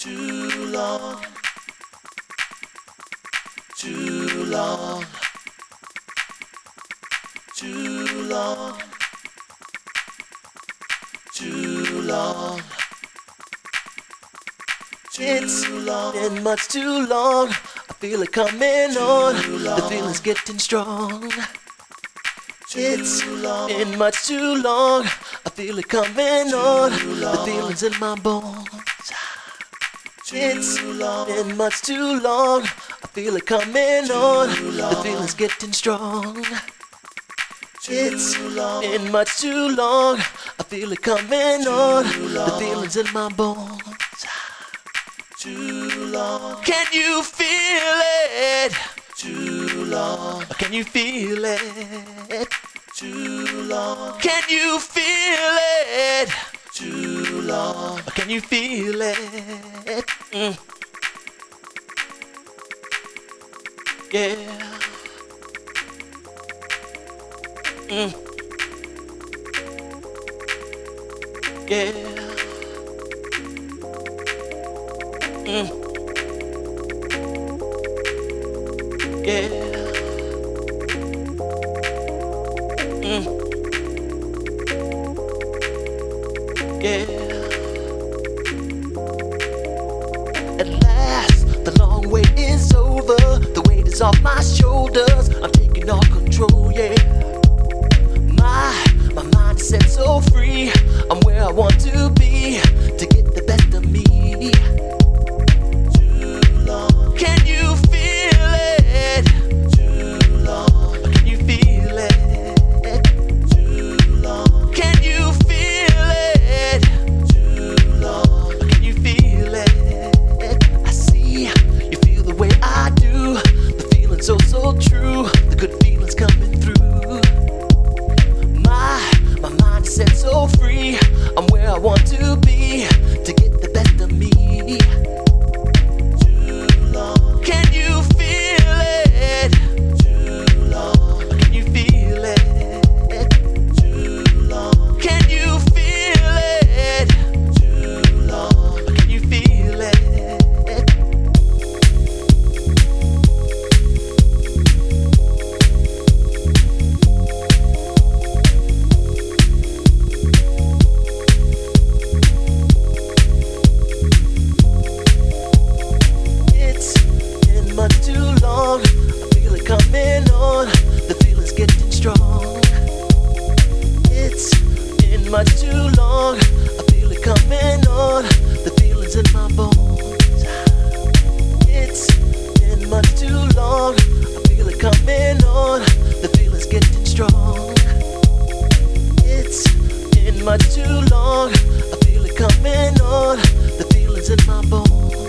Too long, too long, too long, too long. It's been much too long. I feel it coming on. The feeling's getting strong. It's been much too long. I feel it coming on. The feeling's in my bones. It's been much too long. I feel it coming on. The feeling's getting strong. It's been much too long. I feel it coming on. The feeling's in my bones. Too long. Can you feel it? Too long. Can you feel it? Too long. Can you feel it? Too long. Can you feel it? Yeah. Yeah. Yeah. Yeah. At last, the long wait is over. The weight is off my shoulders. I'm taking all control, yeah. My mind is set so free. I'm where I want to be to get the best of me. Too long. Can you feel it? Too long. Can you feel it? Too long. Can you feel it? Too long. Can you feel it? I see you feel the way I do. The feeling so true. The good feeling's coming through. My mind is set so free. I'm where I want to be to get the best of me. Too long. Can you feel it? Too long. Can you feel it? Too long. Can you feel it? Too long. Can you feel it? Coming on, the feeling's getting strong. It's been much too long. I feel it coming on, the feeling's in my bones. It's been much too long. I feel it coming on, the feeling's getting strong. It's been much too long. I feel it coming on, the feeling's in my bones.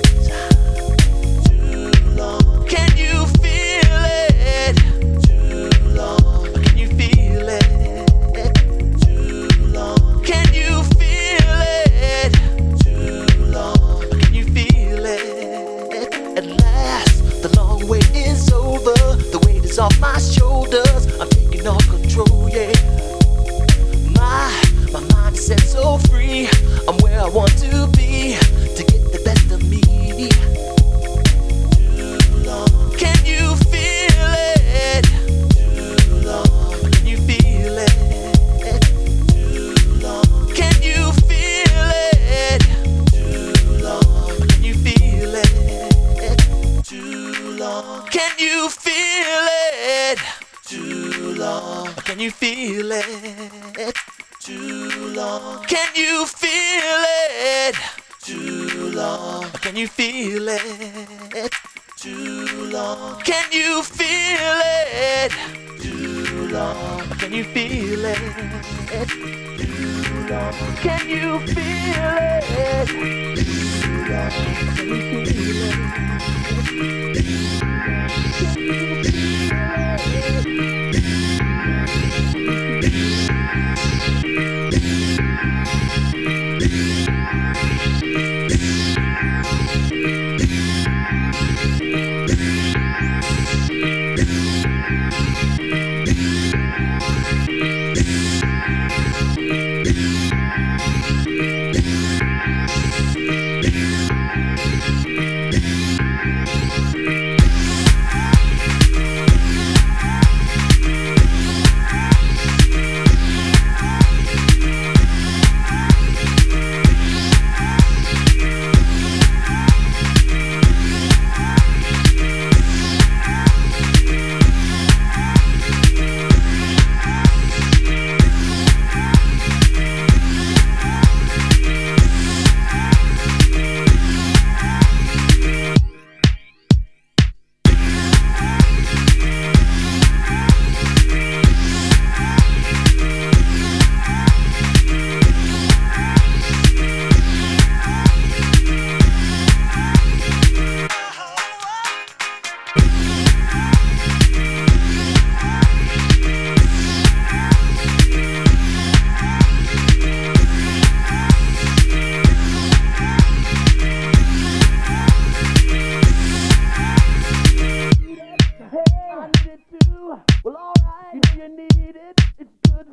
Too long. Can you feel it? Too long. Can you feel it? Too long. Can you feel it? Too long. Can you feel it? At last, the long wait is over. The weight is off my shoulders. I'm taking all control, yeah. My mind is set so free. I'm where I want to be to get the best of me. Can you feel it? Too long. Can you feel it? Too long. Can you feel it? Too long. Can you feel it? Too long. Can you feel it? Too long. Can you feel it? Too long. Can you feel it? Too long. Can you feel it? Too long. Can you feel it? Too long. Can you feel it? Too long. Can you feel it? Too long. Can you feel it? Can you feel it?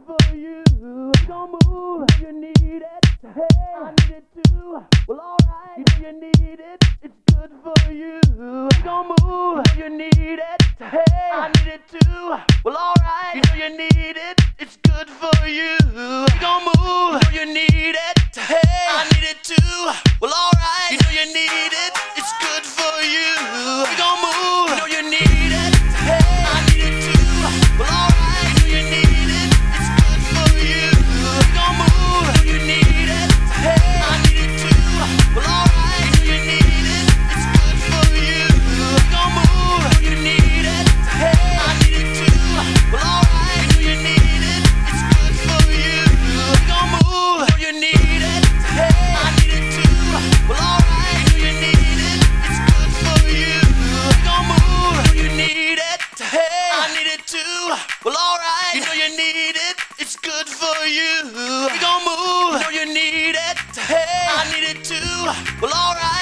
for you. We gon' move, you need it. Hey, I need it too. Well, alright, you need it. It's good for you. We gon' move, you need it. Hey, I need it too. Well, alright, you need it. It's good for you. We gon' move, you need it. Hey, I need it too. Well, alright, you need it. It's good for you. We gon' move, you need it. Hey, I need it too. Well, alright, you need it. It's good for you. We gon' move, you need it. Hey, I need it too. Well, alright, you need it. It's good for you. We gon' move, you need it. Hey, I need it too. Well, alright, you need it. It's good for you. We gon' move, you need it. Hey, I need it too. Well, alright, you need it. It's good for you. We gon' move, you need it. Hey, I need it too. Well, alright, you need it. It's good for you. We gon' move, you need it. Hey, I need it too. Well, alright.